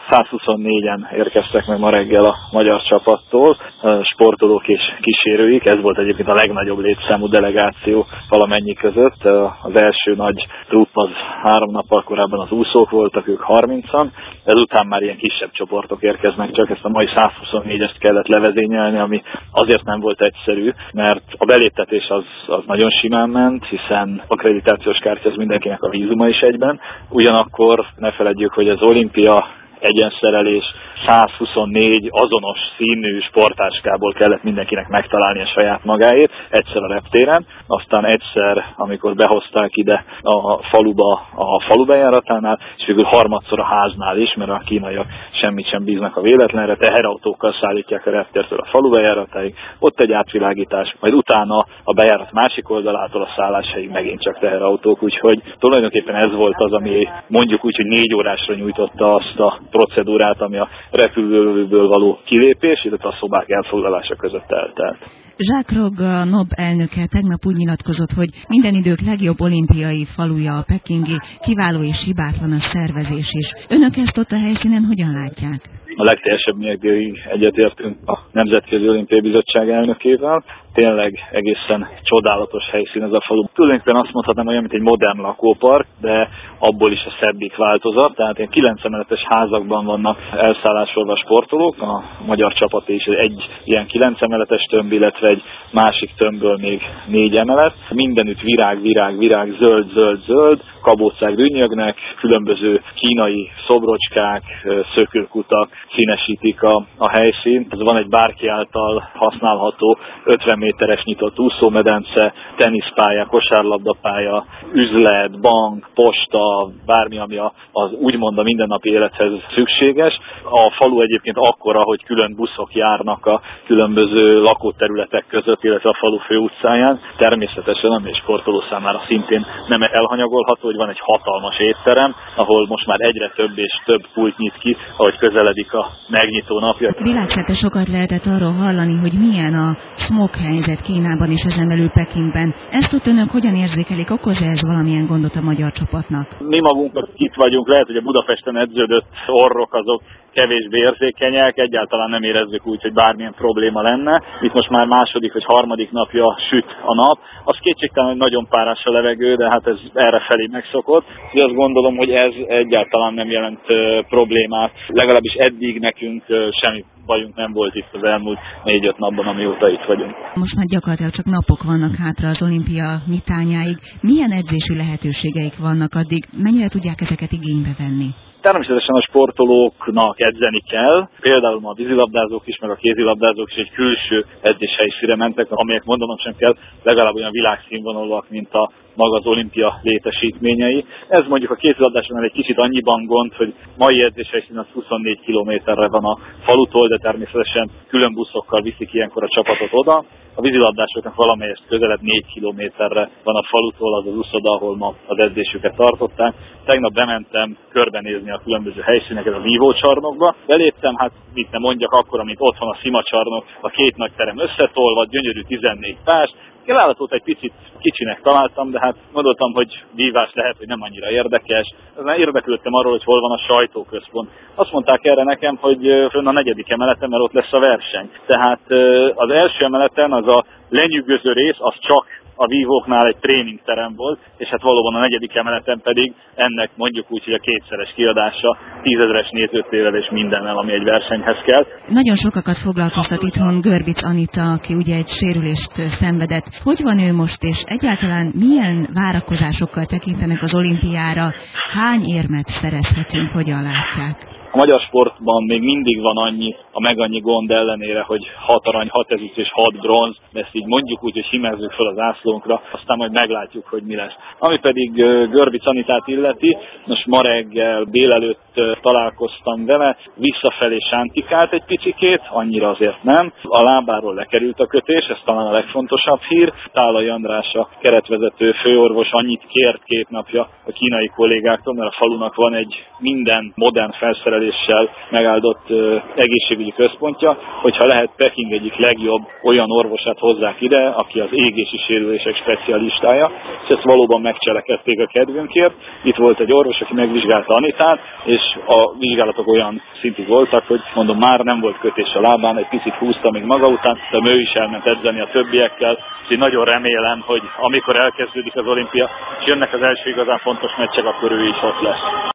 124-en érkeztek meg ma reggel a magyar csapattól, sportolók és kísérőik. Ez volt egyébként a legnagyobb létszámú delegáció valamennyi között. Az első nagy trupp az 3 nappal korábban az úszók voltak, ők 30-an. Ezután már ilyen kisebb csoportok érkeznek, csak ezt a mai 124-est kellett levezényelni, ami azért nem volt egyszerű, mert a beléptetés az nagyon simán ment, hiszen akkreditációs kártya az mindenkinek a vízuma is egyben. Ugyanakkor ne feledjük, hogy az olimpia egyenszerelés 124 azonos színű sportáskából kellett mindenkinek megtalálni a saját magáét, egyszer a reptéren, aztán egyszer, amikor behozták ide a faluba, a falubejáratánál, és végül harmadszor a háznál is, mert a kínaiak semmit sem bíznak a véletlenre, teherautókkal szállítják a reptértől a falubejáratáig, ott egy átvilágítás, majd utána a bejárat másik oldalától a szálláshelyig megint csak teherautók, úgyhogy tulajdonképpen ez volt az, ami mondjuk úgy, hogy 4 órásra nyújtotta azt a procedúrát, ami a repülőből való kilépés, illetve a szobák elfoglalása között eltelt. Jacques Rogge, a NOB elnöke tegnap úgy nyilatkozott, hogy minden idők legjobb olimpiai faluja a pekingi, kiváló és hibátlan a szervezés is. Önök ezt ott a helyszínen hogyan látják? A legteljesebb mértékig egyetértünk a Nemzetközi Olimpiai Bizottság elnökével. Tényleg egészen csodálatos helyszín ez a falu. Tulajdonképpen azt mondhatnám, olyan, mint egy modern lakópark, de abból is a szebbik változat. Tehát ilyen 9 emeletes házakban vannak elszállásolva sportolók. A magyar csapat is egy ilyen 9 emeletes tömb, illetve egy másik tömbből még 4 emelet. Mindenütt virág, zöld, kabócák dünnyögnek, különböző kínai szobrocskák, szökőkutak színesítik a helyszínt. Van egy bárki által használható 50 méteres nyitott úszómedence, teniszpálya, kosárlabdapálya, üzlet, bank, posta, bármi, ami az úgymond a mindennapi élethez szükséges. A falu egyébként akkora, hogy külön buszok járnak a különböző lakóterületek között, illetve a falu főutcáján. Természetesen, ami egy sportoló számára szintén nem elhanyagolható, hogy van egy hatalmas étterem, ahol most már egyre több és több pult nyit ki, ahogy közeledik a megnyitó napja. Világszerte sokat lehetett arról hallani, hogy milyen a smog helyzet Kínában és ezen belül Pekingben. Ezt ott önök hogyan érzékelik? Okoz ez valamilyen gondot a magyar csapatnak? Mi magunk itt vagyunk, lehet, hogy a Budapesten edződött orrok azok kevésbé érzékenyek, egyáltalán nem érezzük úgy, hogy bármilyen probléma lenne. Itt most már második vagy harmadik napja süt a nap. Az kétségtelen, hogy nagyon párás a levegő, de hát ez errefelé megszokott. Én azt gondolom, hogy ez egyáltalán nem jelent problémát. Legalábbis eddig nekünk semmi bajunk nem volt itt az elmúlt 4-5 napban, amióta itt vagyunk. Most már gyakorlatilag csak napok vannak hátra az olimpia nyitányáig. Milyen edzési lehetőségeik vannak addig? Mennyire tudják ezeket igénybe venni? Természetesen a sportolóknak edzeni kell, például a vízilabdázók is, meg a kézilabdázók is egy külső edzéshelyszínre mentek, amelyek mondanom sem kell, legalább olyan világszínvonalúak, mint a maga az olimpia létesítményei. Ez mondjuk a kézilabdásnál egy kicsit annyiban gond, hogy mai edzéshelyszín az 24 kilométerre van a falutól, de természetesen külön buszokkal viszik ilyenkor a csapatot oda. A vízilabdásoknak valamelyest közelebb 4 kilométerre van a falutól az uszoda, ahol ma az edzésüket tartották. Tegnap bementem körbenézni a különböző helyszíneket a vívócsarnokba. Beléptem, hát mit nem mondjak, akkor, amit ott van a szimacsarnok, a 2 nagy terem összetolva, gyönyörű 14 társ. Kilállatot egy picit kicsinek találtam, de hát gondoltam, hogy vívás lehet, hogy nem annyira érdekes. Érdeklődtem arról, hogy hol van a sajtóközpont. Azt mondták erre nekem, hogy fönn a 4. emeleten, mert ott lesz a verseny. Tehát az első emeleten az a lenyűgöző rész, az csak a vívóknál egy tréningterem volt, és hát valóban a 4. emeleten pedig ennek mondjuk úgy, hogy a 2-szeres kiadása 10 000-es nézőtérrel és mindennel, ami egy versenyhez kell. Nagyon sokakat foglalkoztat itthon Görbic Anita, aki ugye egy sérülést szenvedett. Hogy van ő most, és egyáltalán milyen várakozásokkal tekintenek az olimpiára? Hány érmet szerezhetünk, hogyan látják? A magyar sportban még mindig van annyi gond ellenére, hogy 6 arany, 6 ezüst és 6 bronz, de ezt így mondjuk úgy, hogy hímezzük fel az ászlónkra, aztán majd meglátjuk, hogy mi lesz. Ami pedig Görbic Anitát illeti, most ma reggel délelőtt találkoztam vele, visszafelé sántikált egy picikét, annyira azért nem. A lábáról lekerült a kötés, ez talán a legfontosabb hír. Tálai András, a keretvezető főorvos annyit kért 2 napja a kínai kollégáktól, mert a falunak van egy minden modern felszerelés neveléssel megáldott egészségügyi központja, hogyha lehet Peking egyik legjobb olyan orvosát hozzák ide, aki az égési sérülések specialistája, és ezt valóban megcselekedték a kedvünkért. Itt volt egy orvos, aki megvizsgálta Anitát, és a vizsgálatok olyan szintű voltak, hogy mondom, már nem volt kötés a lábán, egy picit húzta még maga után, de ő is elment edzeni a többiekkel, és én nagyon remélem, hogy amikor elkezdődik az olimpia, és jönnek az első igazán fontos meccsek, akkor ő is ott lesz.